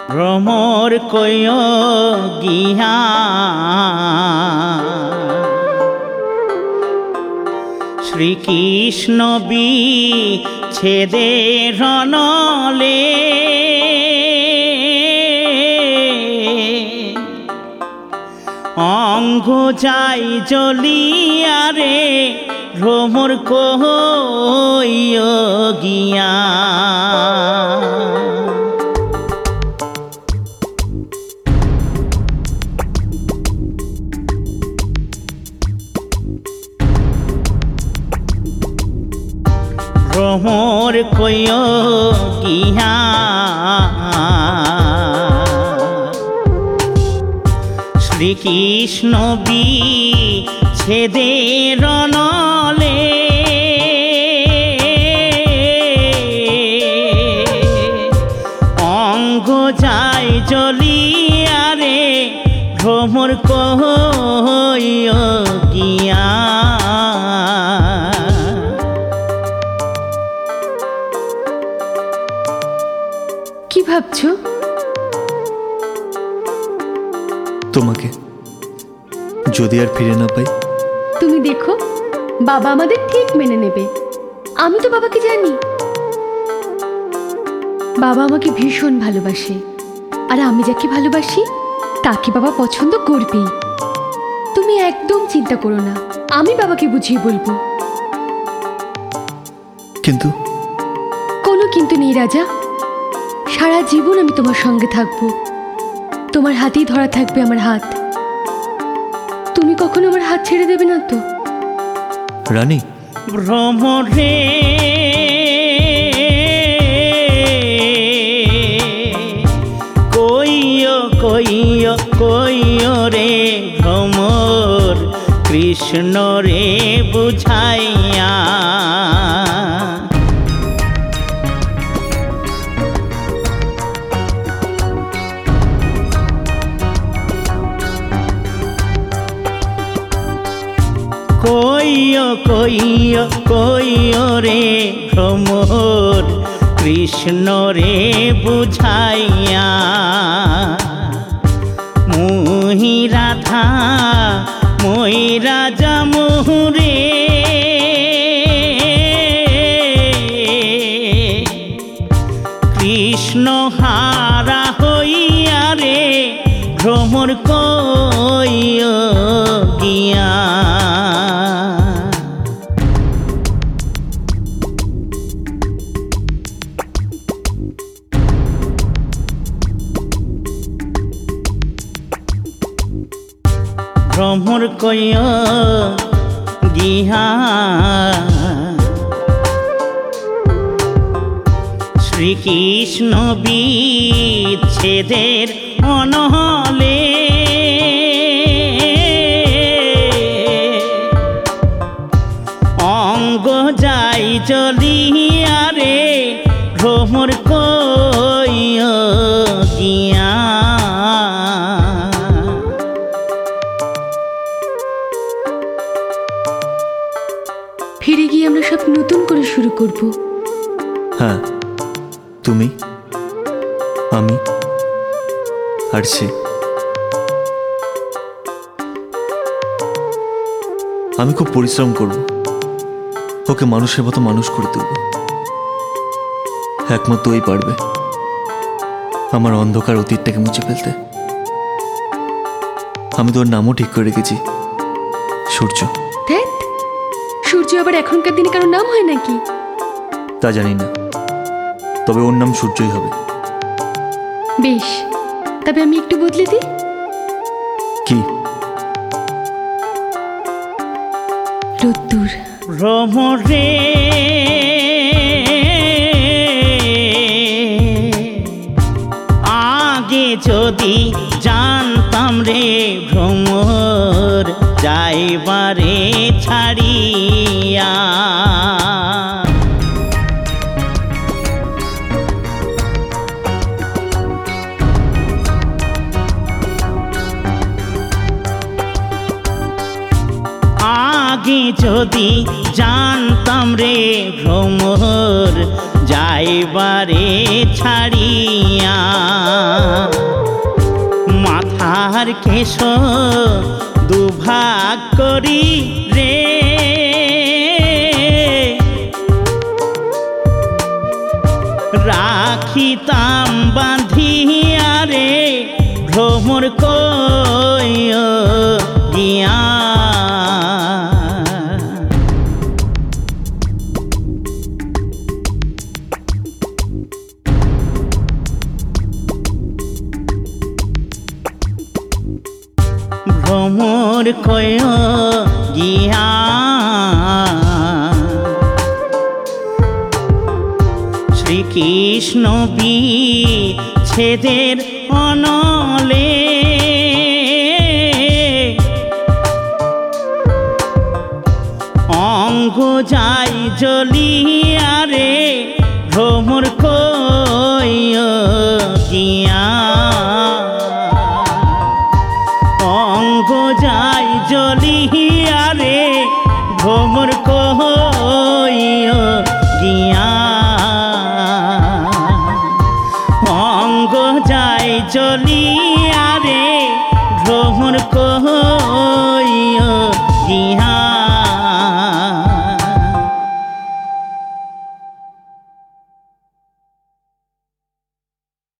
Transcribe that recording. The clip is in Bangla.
ভ্রমর কয় গিয়া শ্রীকৃষ্ণ বিচ্ছেদে রণলে অঙ্গ যাই জ্বলিয়া রে ভ্রমর কয় গিয়া। ভ্রমর কয় গিয়া শ্রীকৃষ্ণ বিচ্ছেদে রণলে অঙ্গ যাই জ্বলিয়া রে ভ্রমর কয় গিয়া। কি ভাবছো? তোমাকে যদি আর ফিরে না পাই। তুমি দেখো, বাবা আমাদের ঠিক মেনে নেবে। আমি তো বাবাকে জানি, বাবা আমাকে ভীষণ ভালোবাসে, আর আমি যাকে ভালোবাসি তাকে বাবা পছন্দ করবেই। তুমি একদম চিন্তা করো না, আমি বাবাকে বুঝিয়ে বলবো। কিন্তু কোনো কিন্তু নেই রাজা, সারা জীবন আমি তোমার সঙ্গে থাকবো। তোমার হাতেই ধরা থাকবে আমার হাত। তুমি কখনো আমার হাত ছেড়ে দেবে না তো? রানী, ভ্রমরে কইয় কইয় কইয় রে ভ্রমর কৃষ্ণ রে বুঝাইয়া। কইয় কইয় কইয় রে ভ্রমর কৃষ্ণ রে বুঝাইয়া। মুহি রাধা মই রাজা মোহরে কৃষ্ণ হারা হইয়া রে ভ্রমর কইয় গিয়া। ভ্রমর কয় গিয়া শ্রীকৃষ্ণ বিচ্ছেদের অনলে অঙ্গ যাই জ্বলিয়া রে ভ্রমর কয় গিয়া। ফিরে গিয়ে আমরা সব নতুন করে শুরু করব। হ্যাঁ, তুমি, আমি আর সে। আমি খুব পরিশ্রম করব, ওকে মানুষের মতো মানুষ করে তুলব। একমাত্র ওই পারবে আমার অন্ধকার অতীতটাকে মুছে ফেলতে। আমি তোর নামও ঠিক করে রেখেছি, সূর্য। ধ্যাৎ, সূর্য আবার এখনকার দিনে কারো নাম হয় নাকি? তা জানি না, তবে ওর নাম সূর্যই হবে। বেশ, তবে আমি একটু বদলে দিই। কি? রোদ্দুর। ভ্রমরে আগে যদি জানতাম রে ভ্রমর যাইবারে ছাড়িয়া। আগে যদি জানতাম রে ভ্রমর যাইবারে ছাড়িয়া। তাহার কেশ দুভাগ করি রে, রাখিতাম বাঁধিয়া রে ভ্রমর কইয়া গিয়া। ভ্রমর কইয়া গিয়া শ্রীকৃষ্ণ বিচ্ছেদের অনলে অঙ্গ যাই জ্বলিয়া রে ভ্রমর কইয়া গিয়া। অঙ্গ যাই জ্বলিয়া রে ভ্রমর কইয়া গিয়া। অঙ্গ যাই জ্বলিয়া রে ভ্রমর কইয়া গিয়া।